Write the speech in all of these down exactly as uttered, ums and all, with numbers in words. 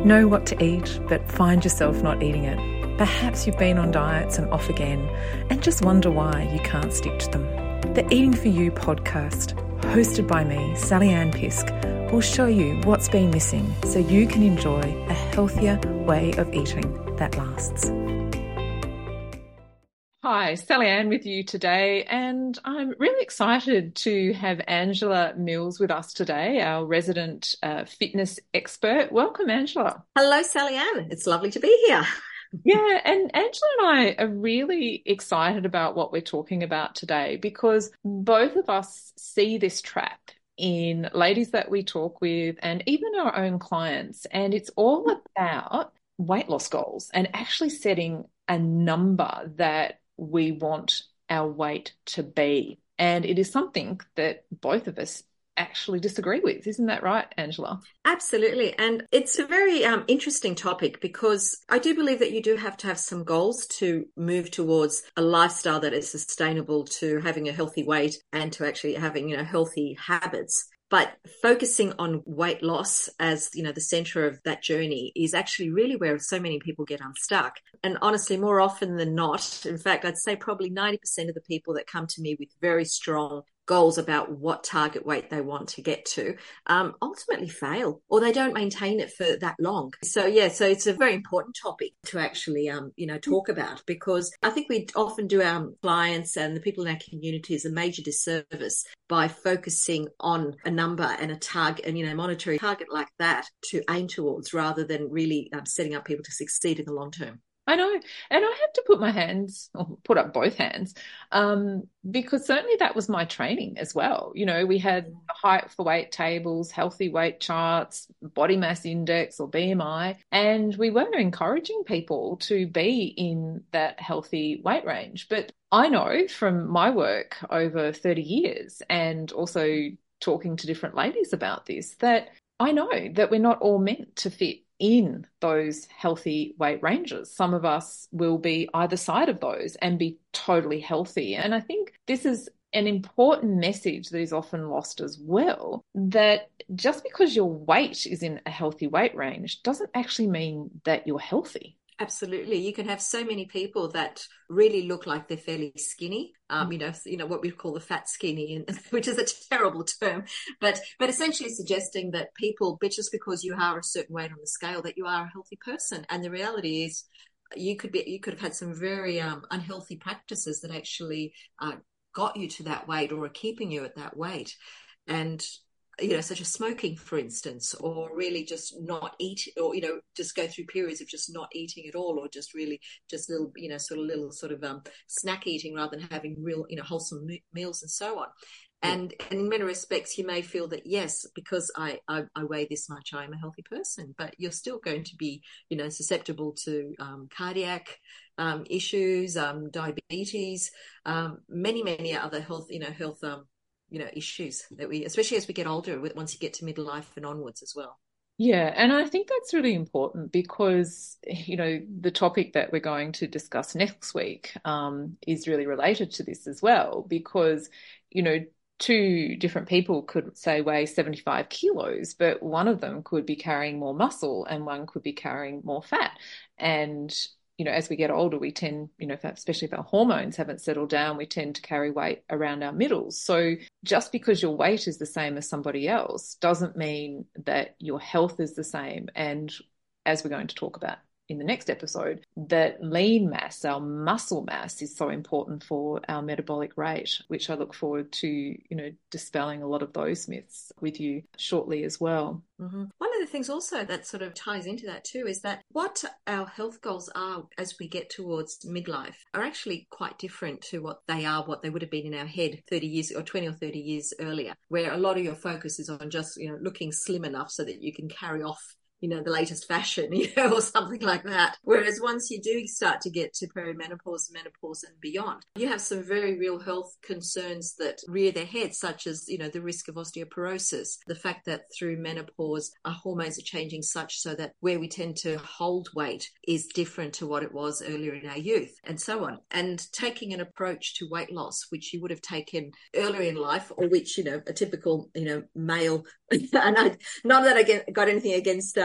Know what to eat, but find yourself not eating it. Perhaps you've been on diets and off again and just wonder why you can't stick to them. The Eating For You podcast, hosted by me, Sally-Anne Pisk, will show you what's been missing so you can enjoy a healthier way of eating that lasts. Hi, Sally-Anne with you today, and I'm really excited to have Angela Mills with us today, our resident uh, fitness expert. Welcome, Angela. Hello, Sally-Anne. It's lovely to be here. Yeah, and Angela and I are really excited about what we're talking about today because both of us see this trap in ladies that we talk with and even our own clients, and it's all about weight loss goals and actually setting a number that we want our weight to be. And it is something that both of us actually disagree with. Isn't that right, Angela? Absolutely. And it's a very um, interesting topic because I do believe that you do have to have some goals to move towards a lifestyle that is sustainable, to having a healthy weight and to actually having, you know, healthy habits. But focusing on weight loss as, you know, the center of that journey is actually really where so many people get unstuck. And honestly, more often than not, in fact, I'd say probably ninety percent of the people that come to me with very strong goals about what target weight they want to get to um, ultimately fail, or they don't maintain it for that long. So yeah, so it's a very important topic to actually, um, you know, talk about, because I think we often do our clients and the people in our communities a major disservice by focusing on a number and a target and, you know, monetary target like that to aim towards, rather than really um, setting up people to succeed in the long term. I know. And I have to put my hands, or put up both hands, um, because certainly that was my training as well. You know, we had height for weight tables, healthy weight charts, body mass index or B M I, and we were encouraging people to be in that healthy weight range. But I know from my work over thirty years and also talking to different ladies about this, that I know that we're not all meant to fit in those healthy weight ranges. Some of us will be either side of those and be totally healthy. And I think this is an important message that is often lost as well, that just because your weight is in a healthy weight range doesn't actually mean that you're healthy. Absolutely. You can have so many people that really look like they're fairly skinny, um, you know, you know, what we call the fat skinny, and, which is a terrible term, but, but essentially suggesting that people, but just because you are a certain weight on the scale, that you are a healthy person. And the reality is you could be, you could have had some very um, unhealthy practices that actually uh, got you to that weight or are keeping you at that weight. And you know, such as smoking, for instance, or really just not eat, or, you know, just go through periods of just not eating at all, or just really just little, you know, sort of little sort of um, snack eating rather than having real, you know, wholesome me- meals and so on. And, and in many respects, you may feel that, yes, because I, I, I weigh this much, I'm a healthy person, but you're still going to be, you know, susceptible to um, cardiac um, issues, um, diabetes, um, many, many other health, you know, health um you know, issues that we, especially as we get older, once you get to midlife and onwards as well. Yeah, and I think that's really important because, you know, the topic that we're going to discuss next week um, is really related to this as well, because, you know, two different people could say weigh seventy-five kilos, but one of them could be carrying more muscle and one could be carrying more fat. And you know, as we get older, we tend, you know, especially if our hormones haven't settled down, we tend to carry weight around our middles. So just because your weight is the same as somebody else doesn't mean that your health is the same. And as we're going to talk about in the next episode, that lean mass, our muscle mass, is so important for our metabolic rate, which I look forward to, you know, dispelling a lot of those myths with you shortly as well. Mm-hmm. One of the things also that sort of ties into that too is that what our health goals are as we get towards midlife are actually quite different to what they are, what they would have been in our head thirty years or twenty or thirty years earlier, where a lot of your focus is on just, you know, looking slim enough so that you can carry off, you know, the latest fashion, you know, or something like that. Whereas once you do start to get to perimenopause, menopause and beyond, you have some very real health concerns that rear their heads, such as, you know, the risk of osteoporosis, the fact that through menopause, our hormones are changing such so that where we tend to hold weight is different to what it was earlier in our youth, and so on. And taking an approach to weight loss, which you would have taken earlier in life, or which, you know, a typical, you know, male, and I, not that I get, got anything against um,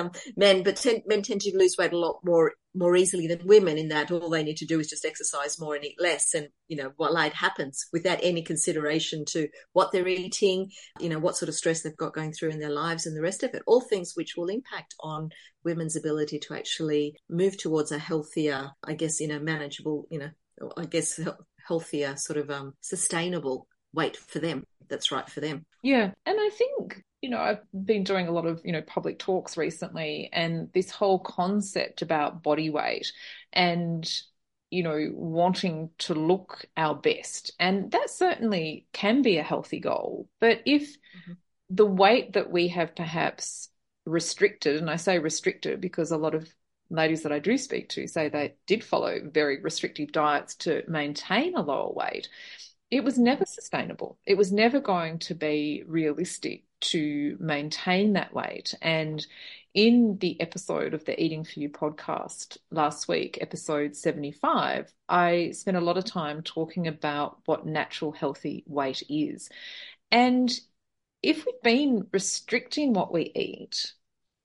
um, men, but ten, men tend to lose weight a lot more more easily than women, in that all they need to do is just exercise more and eat less, and you know what light happens without any consideration to what they're eating, you know what sort of stress they've got going through in their lives and the rest of it, all things which will impact on women's ability to actually move towards a healthier, I guess, you know manageable, you know I guess healthier sort of um sustainable weight for them that's right for them. Yeah, and I think, you know, I've been doing a lot of, you know, public talks recently, and this whole concept about body weight and, you know, wanting to look our best. And that certainly can be a healthy goal. But if mm-hmm. the weight that we have perhaps restricted, and I say restricted because a lot of ladies that I do speak to say they did follow very restrictive diets to maintain a lower weight, it was never sustainable. It was never going to be realistic to maintain that weight. And in the episode of the Eating For You podcast last week, episode seventy-five, I spent a lot of time talking about what natural healthy weight is. And if we've been restricting what we eat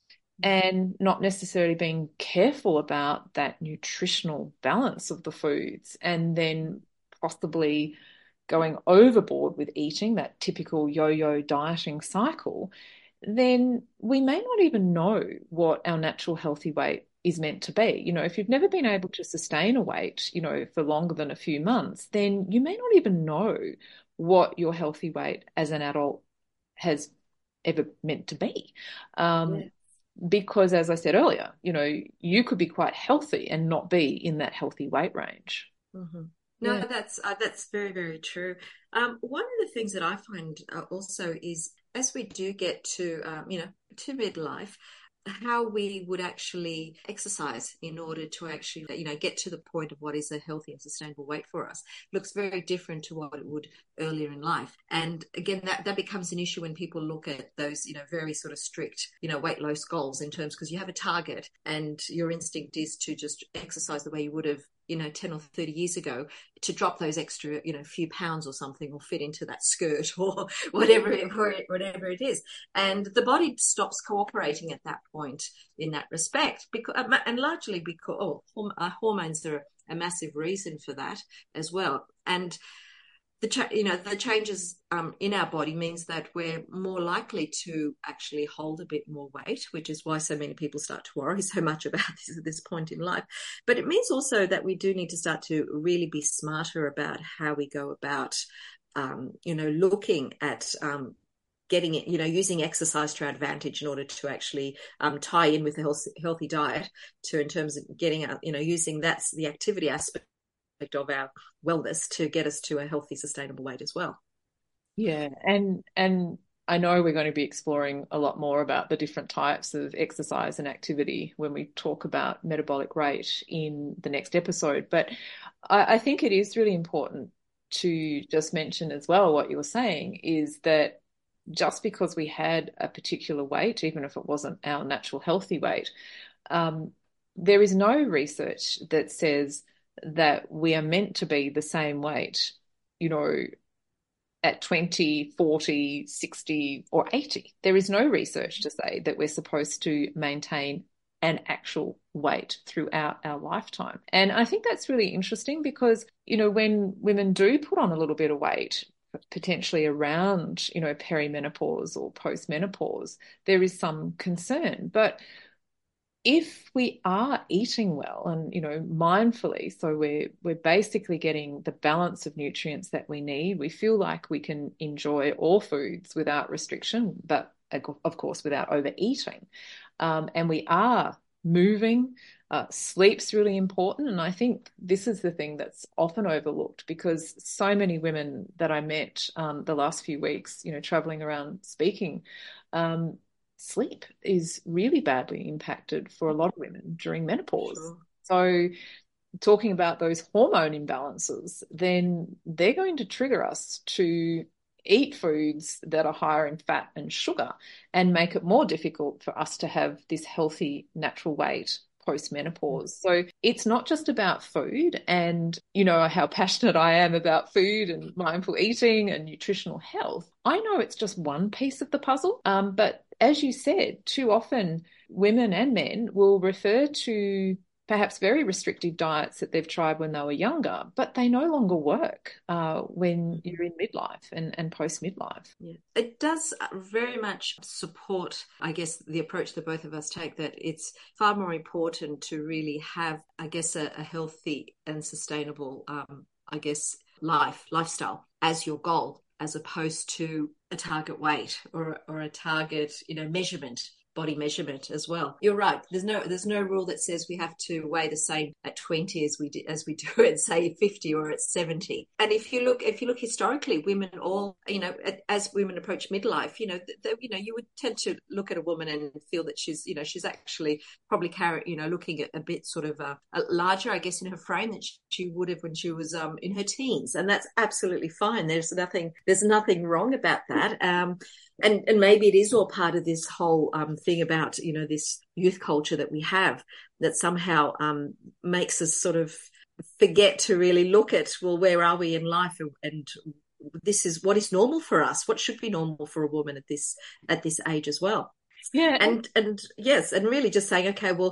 and not necessarily being careful about that nutritional balance of the foods, and then possibly going overboard with eating, that typical yo-yo dieting cycle, then we may not even know what our natural healthy weight is meant to be. You know, if you've never been able to sustain a weight, you know, for longer than a few months, then you may not even know what your healthy weight as an adult has ever meant to be. Um, yeah. Because, as I said earlier, you know, you could be quite healthy and not be in that healthy weight range. Mm-hmm. No, yeah. that's uh, that's very, very true. Um, one of the things that I find uh, also is, as we do get to, um, you know, to midlife, how we would actually exercise in order to actually, you know, get to the point of what is a healthy and sustainable weight for us looks very different to what it would earlier in life. And again, that, that becomes an issue when people look at those, you know, very sort of strict, you know, weight loss goals, in terms, because you have a target and your instinct is to just exercise the way you would have, you know, ten or thirty years ago, to drop those extra, you know, few pounds or something, or fit into that skirt or whatever it, whatever it is. And the body stops cooperating at that point in that respect, because, and largely because oh, hormones are a massive reason for that as well. And the cha- you know the changes um, in our body means that we're more likely to actually hold a bit more weight, which is why so many people start to worry so much about this at this point in life. But it means also that we do need to start to really be smarter about how we go about, um, you know, looking at um, getting it, you know, using exercise to our advantage in order to actually um, tie in with a healthy, healthy diet, to in terms of getting out, you know, using that's the activity aspect of our wellness to get us to a healthy, sustainable weight as well. Yeah, and and I know we're going to be exploring a lot more about the different types of exercise and activity when we talk about metabolic rate in the next episode. But I, I think it is really important to just mention as well, what you were saying is that just because we had a particular weight, even if it wasn't our natural healthy weight, um, there is no research that says that we are meant to be the same weight, you know, at twenty, forty, sixty, or eighty. There is no research to say that we're supposed to maintain an actual weight throughout our lifetime. And I think that's really interesting because, you know, when women do put on a little bit of weight, potentially around, you know, perimenopause or postmenopause, there is some concern. But if we are eating well and, you know, mindfully, so we're we're basically getting the balance of nutrients that we need, we feel like we can enjoy all foods without restriction, but of course without overeating. Um, and we are moving. Uh, sleep's really important. And I think this is the thing that's often overlooked, because so many women that I met um, the last few weeks, you know, traveling around speaking, um, sleep is really badly impacted for a lot of women during menopause. Sure. So talking about those hormone imbalances, then they're going to trigger us to eat foods that are higher in fat and sugar and make it more difficult for us to have this healthy natural weight post-menopause. So it's not just about food, and you know how passionate I am about food and mindful eating and nutritional health. I know it's just one piece of the puzzle, um, but as you said, too often women and men will refer to perhaps very restrictive diets that they've tried when they were younger, but they no longer work uh, when you're in midlife and, and post-midlife. Yeah. It does very much support, I guess, the approach that both of us take, that it's far more important to really have, I guess, a, a healthy and sustainable, um, I guess, life, lifestyle as your goal, as opposed to a target weight or, or a target, you know, measurement. Body measurement as well. You're right. There's no there's no rule that says we have to weigh the same at twenty as we do, as we do at say fifty or at seventy. And if you look if you look historically, women all, you know, as women approach midlife, you know, they, you know, you would tend to look at a woman and feel that she's, you know, she's actually probably carry, you know, looking at a bit sort of uh, larger, I guess, in her frame than she would have when she was um, in her teens, and that's absolutely fine. There's nothing there's nothing wrong about that. Um, And and maybe it is all part of this whole um, thing about, you know, this youth culture that we have that somehow um, makes us sort of forget to really look at, well, where are we in life, and, and this is what is normal for us. What should be normal for a woman at this at this age as well? Yeah, and and yes, and really just saying, okay, well,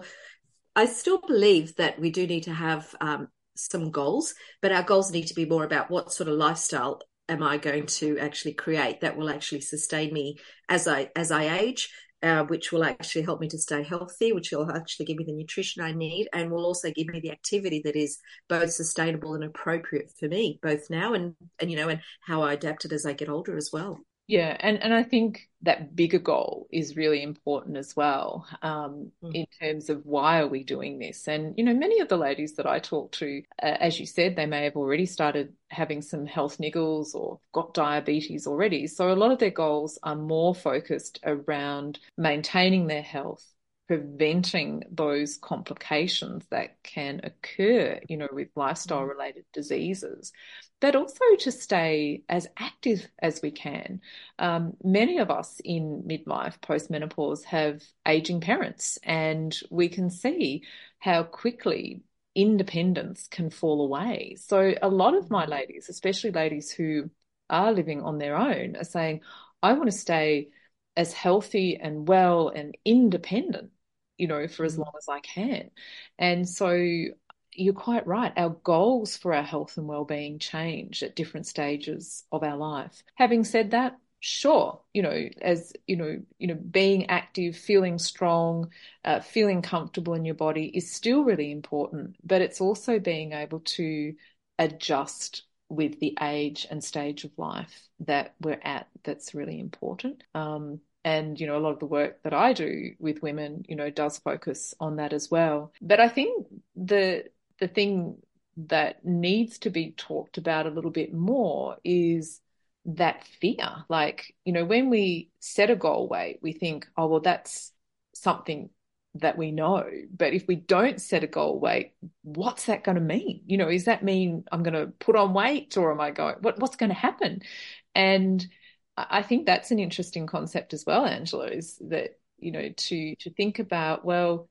I still believe that we do need to have um, some goals, but our goals need to be more about what sort of lifestyle am I going to actually create that will actually sustain me as I as I age, uh, which will actually help me to stay healthy, which will actually give me the nutrition I need, and will also give me the activity that is both sustainable and appropriate for me, both now and, and you know, and how I adapt it as I get older as well. Yeah, and, and I think that bigger goal is really important as well, um, mm. in terms of why are we doing this? And, you know, many of the ladies that I talk to, uh, as you said, they may have already started having some health niggles or got diabetes already. So a lot of their goals are more focused around maintaining their health, preventing those complications that can occur, you know, with lifestyle-related diseases, but also to stay as active as we can. Um, many of us in midlife, post-menopause, have aging parents, and we can see how quickly independence can fall away. So a lot of my ladies, especially ladies who are living on their own, are saying, I want to stay as healthy and well and independent, you know, for as long as I can. And so you're quite right. Our goals for our health and well-being change at different stages of our life. Having said that, sure, you know, as you know, you know, being active, feeling strong, uh, feeling comfortable in your body is still really important, but it's also being able to adjust with the age and stage of life that we're at that's really important. Um, and, you know, a lot of the work that I do with women, you know, does focus on that as well. But I think the the thing that needs to be talked about a little bit more is that fear. Like, you know, when we set a goal weight, we think, oh, well, that's something that we know. But if we don't set a goal weight, what's that going to mean? You know, does that mean I'm going to put on weight, or am I going, what, what's going to happen? And I think that's an interesting concept as well, Angela, is that, you know, to, to think about, well,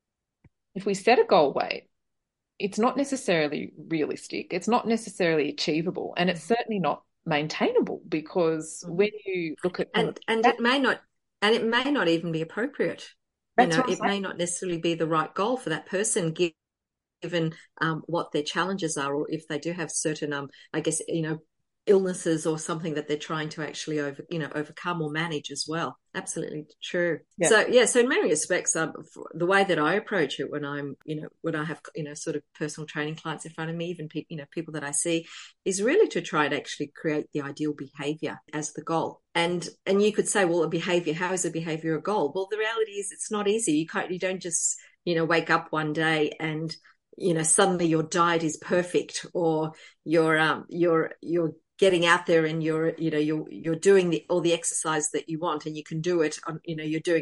if we set a goal weight, it's not necessarily realistic. It's not necessarily achievable. And it's certainly not maintainable, because when you look at and and it may not and it may not even be appropriate. You know, it may not necessarily be the right goal for that person, given um, what their challenges are, or if they do have certain, um, I guess, you know, illnesses or something that they're trying to actually over, you know, overcome or manage as well. Absolutely true. Yeah. So yeah, so in many respects, um, the way that I approach it when I'm, you know, when I have, you know, sort of personal training clients in front of me, even people, you know, people that I see, is really to try and actually create the ideal behavior as the goal. And and you could say, well, a behavior, how is a behavior a goal? Well, the reality is it's not easy. You can't, you don't just, you know, wake up one day and, you know, suddenly your diet is perfect, or you're um you're you're getting out there and you're, you know, you're, you're doing the, all the exercise that you want, and you can do it on, you know, you're doing it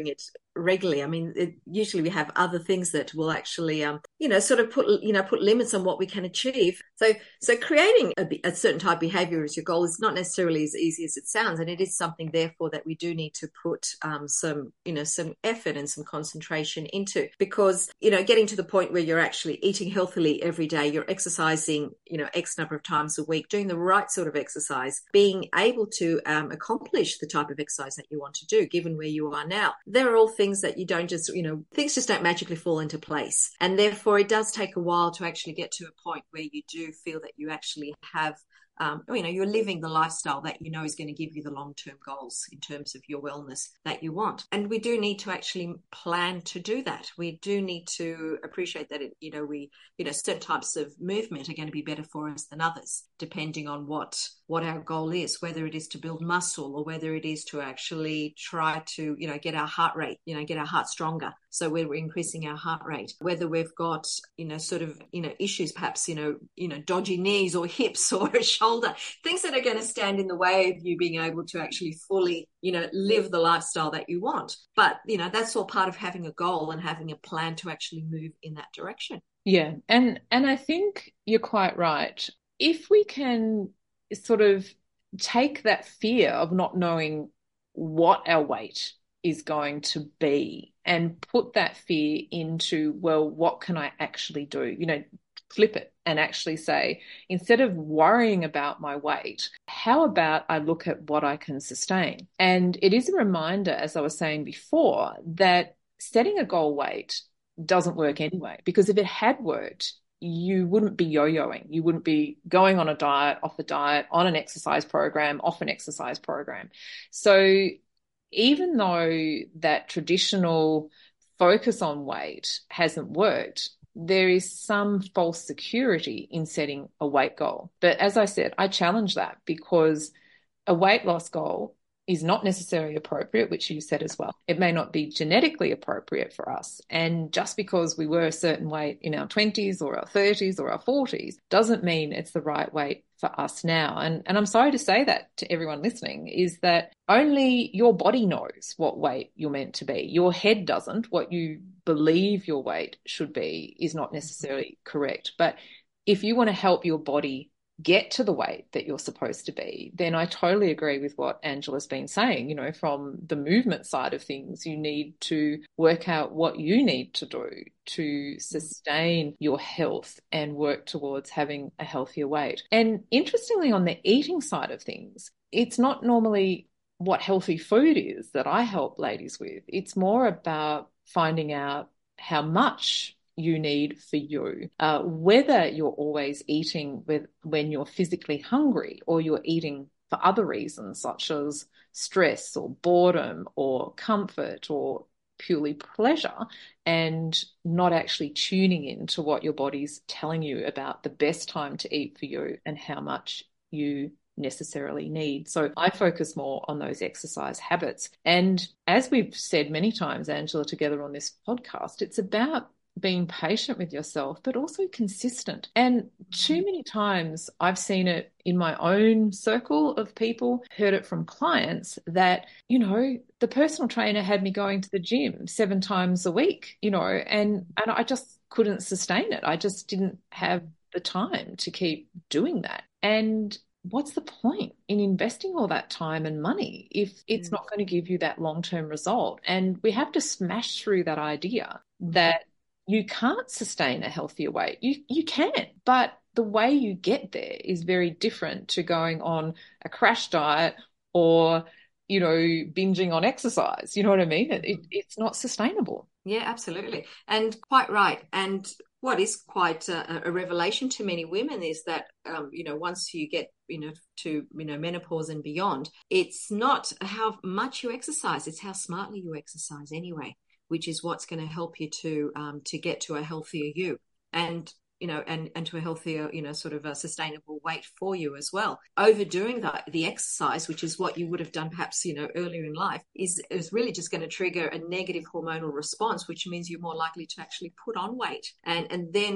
regularly. I mean, it, usually we have other things that will actually, um, you know, sort of put, you know, put limits on what we can achieve. So, so creating a, a certain type of behavior as your goal is not necessarily as easy as it sounds. And it is something, therefore, that we do need to put um, some, you know, some effort and some concentration into, because, you know, getting to the point where you're actually eating healthily every day, you're exercising, you know, X number of times a week, doing the right sort of exercise, being able to um, accomplish the type of exercise that you want to do, given where you are now. There are all things that you don't just, you know, things just don't magically fall into place. And therefore, it does take a while to actually get to a point where you do feel that you actually have Um, you know, you're living the lifestyle that you know is going to give you the long-term goals in terms of your wellness that you want. And we do need to actually plan to do that. We do need to appreciate that, it, you know, we, you know, certain types of movement are going to be better for us than others, depending on what, what our goal is, whether it is to build muscle or whether it is to actually try to, you know, get our heart rate, you know, get our heart stronger. So we're increasing our heart rate, whether we've got, you know, sort of, you know, issues, perhaps, you know, you know, dodgy knees or hips or a shoulder, things that are going to stand in the way of you being able to actually fully, you know, live the lifestyle that you want. But, you know, that's all part of having a goal and having a plan to actually move in that direction. Yeah. And, and I think you're quite right. If we can sort of take that fear of not knowing what our weight is going to be and put that fear into, well, what can I actually do? You know, flip it and actually say, instead of worrying about my weight, how about I look at what I can sustain? And it is a reminder, as I was saying before, that setting a goal weight doesn't work anyway, because if it had worked, you wouldn't be yo-yoing. You wouldn't be going on a diet, off a diet, on an exercise program, off an exercise program. So even though that traditional focus on weight hasn't worked, there is some false security in setting a weight goal. But as I said, I challenge that, because a weight loss goal is not necessarily appropriate, which you said as well. It may not be genetically appropriate for us. And just because we were a certain weight in our twenties or our thirties or our forties doesn't mean it's the right weight for us now. And, and I'm sorry to say that to everyone listening, is that only your body knows what weight you're meant to be. Your head doesn't. What you believe your weight should be is not necessarily correct. But if you want to help your body get to the weight that you're supposed to be, then I totally agree with what Angela's been saying. You know, from the movement side of things, you need to work out what you need to do to sustain your health and work towards having a healthier weight. And interestingly, on the eating side of things, it's not normally what healthy food is that I help ladies with. It's more about finding out how much you need for you, uh, whether you're always eating with when you're physically hungry or you're eating for other reasons, such as stress or boredom or comfort or purely pleasure, and not actually tuning in to what your body's telling you about the best time to eat for you and how much you necessarily need. So I focus more on those exercise habits. And as we've said many times, Angela, together on this podcast, it's about being patient with yourself, but also consistent. And too many times I've seen it in my own circle of people, heard it from clients that, you know, the personal trainer had me going to the gym seven times a week, you know, and, and I just couldn't sustain it. I just didn't have the time to keep doing that. And what's the point in investing all that time and money if it's mm. not going to give you that long-term result? And we have to smash through that idea that you can't sustain a healthier weight. You you can, but the way you get there is very different to going on a crash diet or, you know, binging on exercise. You know what I mean? It, it, it's not sustainable. Yeah, absolutely. And quite right. And what is quite a, a revelation to many women is that, um, you know, once you get, you know, to, you know, menopause and beyond, it's not how much you exercise, it's how smartly you exercise anyway, which is what's going to help you to um, to get to a healthier you and, you know, and, and to a healthier, you know, sort of a sustainable weight for you as well. Overdoing the, the exercise, which is what you would have done perhaps, you know, earlier in life, is, is really just going to trigger a negative hormonal response, which means you're more likely to actually put on weight. And, and then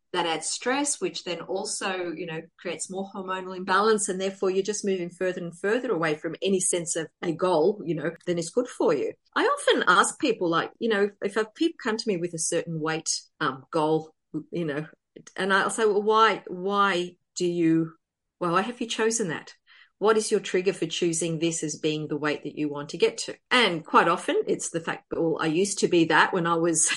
that adds stress, which then also, you know, creates more hormonal imbalance. And therefore you're just moving further and further away from any sense of a goal, you know, then is good for you. I often ask people, like, you know, if, if people come to me with a certain weight um, goal, you know, and I'll say, well, why, why do you, well, why have you chosen that? What is your trigger for choosing this as being the weight that you want to get to? And quite often it's the fact that, well, I used to be that when I was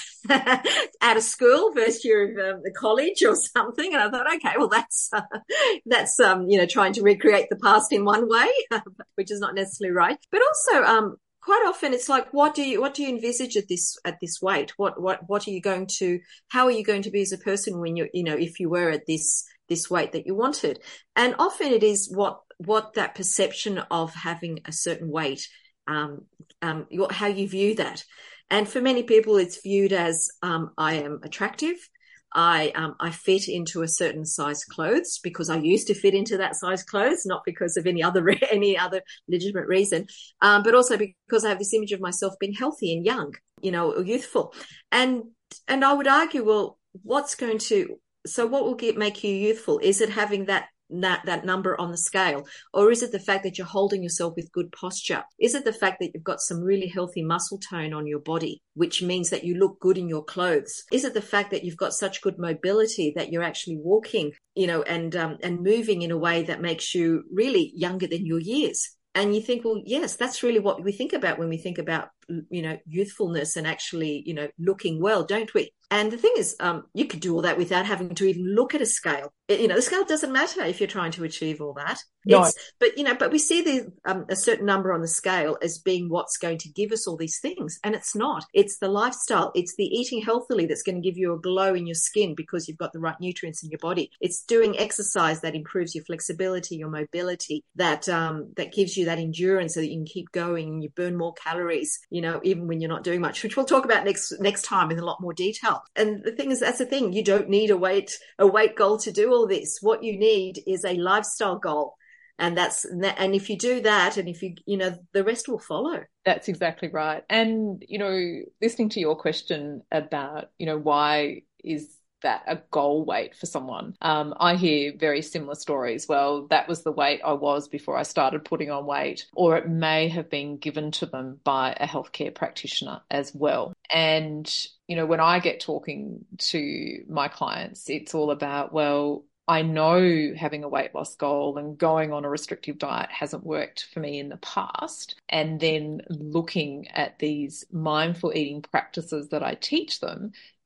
out of school, first year of um, the college or something. And I thought, okay, well, that's, uh, that's, um, you know, trying to recreate the past in one way, which is not necessarily right. But also, um, quite often it's like, what do you, what do you envisage at this, at this weight? What, what, what are you going to, how are you going to be as a person when you're, you know, if you were at this, this weight that you wanted? And often it is what, what that perception of having a certain weight, um, um, how you view that. And for many people, it's viewed as, um, I am attractive. I, um, I fit into a certain size clothes because I used to fit into that size clothes, not because of any other, any other legitimate reason. Um, but also because I have this image of myself being healthy and young, you know, or youthful. And, and I would argue, well, what's going to, so what will get, make you youthful? Is it having that that that number on the scale, or is it the fact that you're holding yourself with good posture? Is it the fact that you've got some really healthy muscle tone on your body, which means that you look good in your clothes? Is it the fact that you've got such good mobility that you're actually walking, you know, and um, and moving in a way that makes you really younger than your years? And you think, well, yes, that's really what we think about when we think about, you know, youthfulness and actually, you know, looking well, don't we? And the thing is, um, you could do all that without having to even look at a scale. It, you know, the scale doesn't matter if you're trying to achieve all that. No. It's, but, you know, but we see the, um, a certain number on the scale as being what's going to give us all these things. And it's not. It's the lifestyle. It's the eating healthily that's going to give you a glow in your skin because you've got the right nutrients in your body. It's doing exercise that improves your flexibility, your mobility, that, um, that gives you that endurance so that you can keep going and you burn more calories, you know, even when you're not doing much, which we'll talk about next, next time in a lot more detail. And the thing is, that's the thing. You don't need a weight, a weight goal to do all this. What you need is a lifestyle goal. And that's, and if you do that, and if you, you know, the rest will follow. That's exactly right. And, you know, listening to your question about, you know, why is that a goal weight for someone? Um, I hear very similar stories. Well, that was the weight I was before I started putting on weight, or it may have been given to them by a healthcare practitioner as well. And, you know, when I get talking to my clients, it's all about, well, I know having a weight loss goal and going on a restrictive diet hasn't worked for me in the past. And then looking at these mindful eating practices that I teach them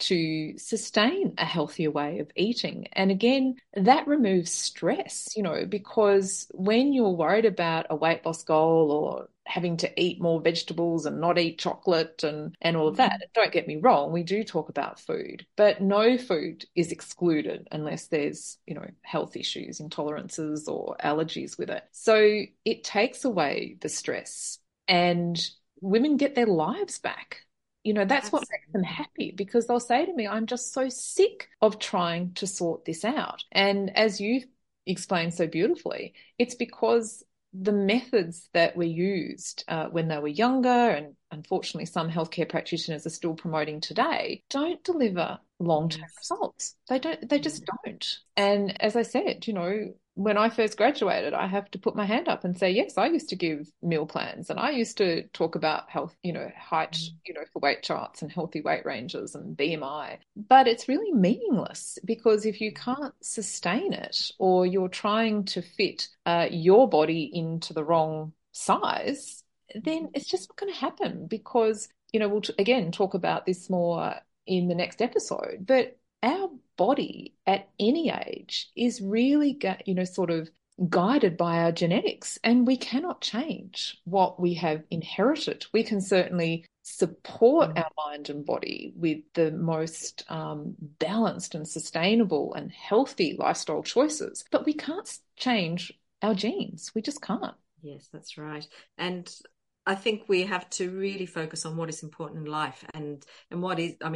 to sustain a healthier way of eating. And again, that removes stress, you know, because when you're worried about a weight loss goal or having to eat more vegetables and not eat chocolate and, and all of that, don't get me wrong, we do talk about food, but no food is excluded unless there's, you know, health issues, intolerances or allergies with it. So it takes away the stress and women get their lives back. You know, that's Absolutely. What makes them happy, because they'll say to me, I'm just so sick of trying to sort this out. And as you explained so beautifully, it's because the methods that were used uh, when they were younger, and unfortunately some healthcare practitioners are still promoting today, don't deliver long-term yes. results. They don't, they just don't. And as I said, you know, when I first graduated, I have to put my hand up and say, yes, I used to give meal plans and I used to talk about health, you know, height, you know, for weight charts and healthy weight ranges and B M I. But it's really meaningless, because if you can't sustain it, or you're trying to fit uh, your body into the wrong size, then it's just not going to happen. Because, you know, we'll t- again talk about this more in the next episode, but our body at any age is really, you know, sort of guided by our genetics, and we cannot change what we have inherited. We can certainly support mm. our mind and body with the most um, balanced and sustainable and healthy lifestyle choices, but we can't change our genes. We just can't. Yes, that's right. And I think we have to really focus on what is important in life, and and what is, I mean,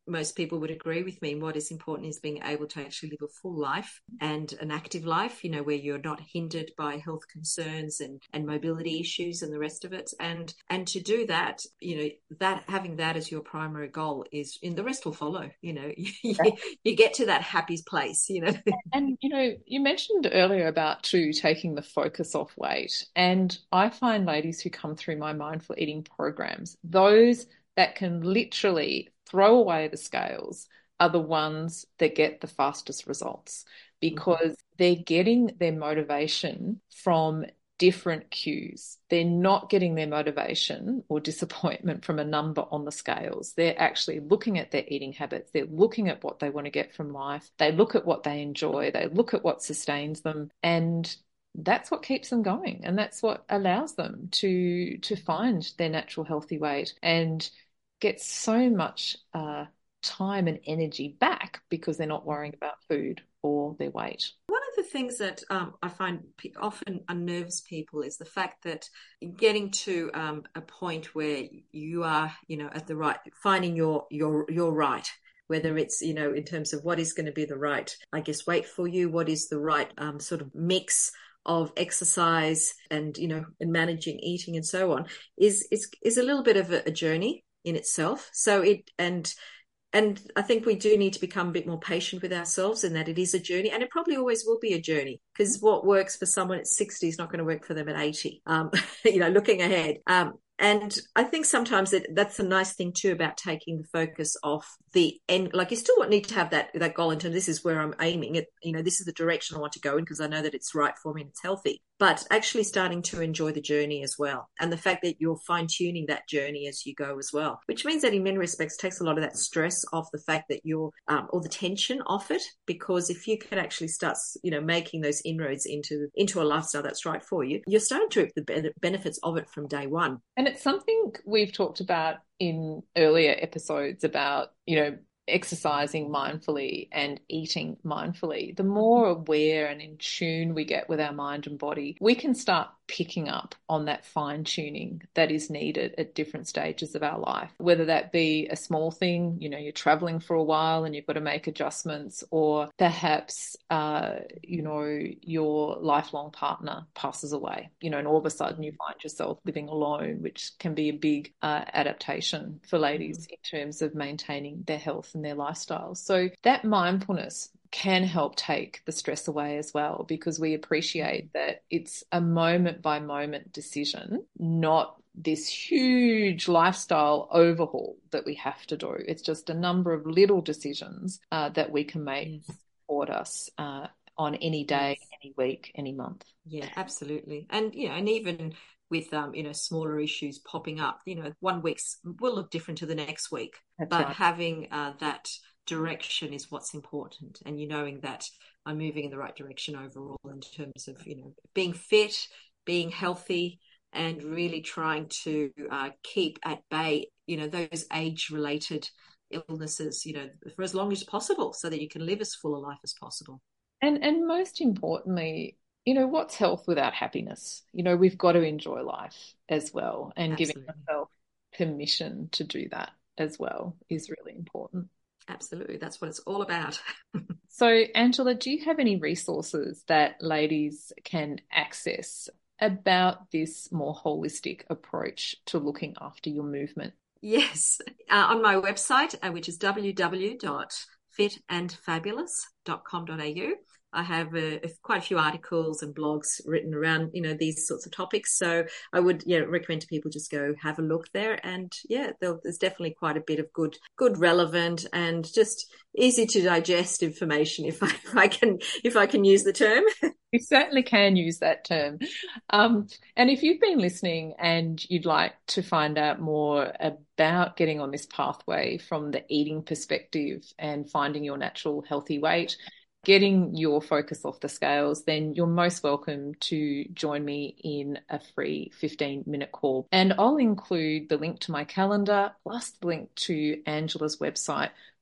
most people would agree with me. What is important is being able to actually live a full life and an active life, you know, where you're not hindered by health concerns and, and mobility issues and the rest of it. And and to do that, you know, that having that as your primary goal is, in the rest will follow, you know, you, you get to that happy place, you know. And, you know, you mentioned earlier about too taking the focus off weight. And I find ladies who come through my mindful eating programs, those that can literally throw away the scales are the ones that get the fastest results, because mm-hmm. they're getting their motivation from different cues. They're not getting their motivation or disappointment from a number on the scales. They're actually looking at their eating habits. They're looking at what they want to get from life. They look at what they enjoy. They look at what sustains them. And that's what keeps them going. And that's what allows them to, to find their natural healthy weight and get so much uh, time and energy back, because they're not worrying about food or their weight. One of the things that um, I find often unnerves people is the fact that getting to um, a point where you are, you know, at the right, finding your your your right, whether it's, you know, in terms of what is going to be the right, I guess, weight for you, what is the right um, sort of mix of exercise and, you know, and managing eating and so on, is is is a little bit of a, a journey in itself. So it and and I think we do need to become a bit more patient with ourselves, in that it is a journey, and it probably always will be a journey, because what works for someone at sixty is not going to work for them at eighty. Um, you know, looking ahead. Um, And I think sometimes that that's a nice thing too about taking the focus off the end. Like, you still need to have that that goal in terms, this is where I'm aiming it. You know, this is the direction I want to go in, because I know that it's right for me and it's healthy. But actually starting to enjoy the journey as well. And the fact that you're fine tuning that journey as you go as well, which means that in many respects takes a lot of that stress off the fact that you're, um, or the tension off it. Because if you can actually start, you know, making those inroads into, into a lifestyle that's right for you, you're starting to reap the benefits of it from day one. And it's something we've talked about in earlier episodes about, you know, exercising mindfully and eating mindfully. The more aware and in tune we get with our mind and body, we can start picking up on that fine tuning that is needed at different stages of our life, whether that be a small thing, you know, you're traveling for a while and you've got to make adjustments, or perhaps, uh, you know, your lifelong partner passes away, you know, and all of a sudden you find yourself living alone, which can be a big uh, adaptation for ladies in terms of maintaining their health and their lifestyles. So that mindfulness can help take the stress away as well, because we appreciate that it's a moment by moment decision, not this huge lifestyle overhaul that we have to do. It's just a number of little decisions uh, that we can make yes. support us uh, on any day, yes. any week, any month. Yeah, absolutely. And, you know, and even with, um, you know, smaller issues popping up, you know, one week's will look different to the next week. That's but right. having uh, that direction is what's important, and you knowing that I'm moving in the right direction overall in terms of, you know, being fit, being healthy, and really trying to uh, keep at bay, you know, those age-related illnesses, you know, for as long as possible, so that you can live as full a life as possible. And and most importantly, you know, what's health without happiness? You know, we've got to enjoy life as well, and Absolutely. Giving ourselves permission to do that as well is really important. Absolutely. That's what it's all about. So, Angela, do you have any resources that ladies can access about this more holistic approach to looking after your movement? Yes. Uh, on my website, uh, which is w w w dot fit and fabulous dot com dot a u. I have a, a, quite a few articles and blogs written around, you know, these sorts of topics. So I would, yeah, recommend to people just go have a look there. And yeah, there's definitely quite a bit of good, good, relevant, and just easy to digest information, if I, if I can, if I can use the term. You certainly can use that term. Um, and if you've been listening and you'd like to find out more about getting on this pathway from the eating perspective and finding your natural healthy weight, getting your focus off the scales, then you're most welcome to join me in a free fifteen minute call. And I'll include the link to my calendar plus the link to Angela's website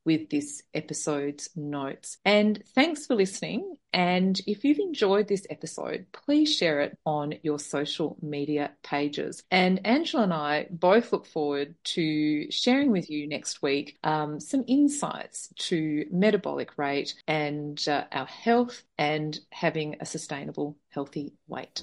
with this episode's notes. And thanks for listening. And if you've enjoyed this episode, please share it on your social media pages. And Angela and I both look forward to sharing with you next week um, some insights to metabolic rate and uh, our health and having a sustainable, healthy weight.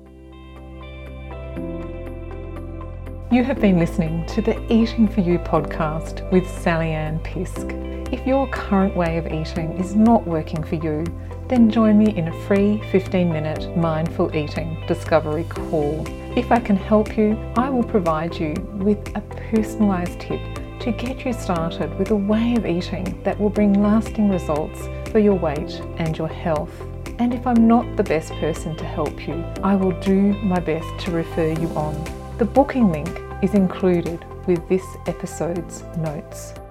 You have been listening to the Eating For You podcast with Sally-Anne Pisk. If your current way of eating is not working for you, then join me in a free fifteen minute mindful eating discovery call. If I can help you, I will provide you with a personalised tip to get you started with a way of eating that will bring lasting results for your weight and your health. And if I'm not the best person to help you, I will do my best to refer you on. The booking link is included with this episode's notes.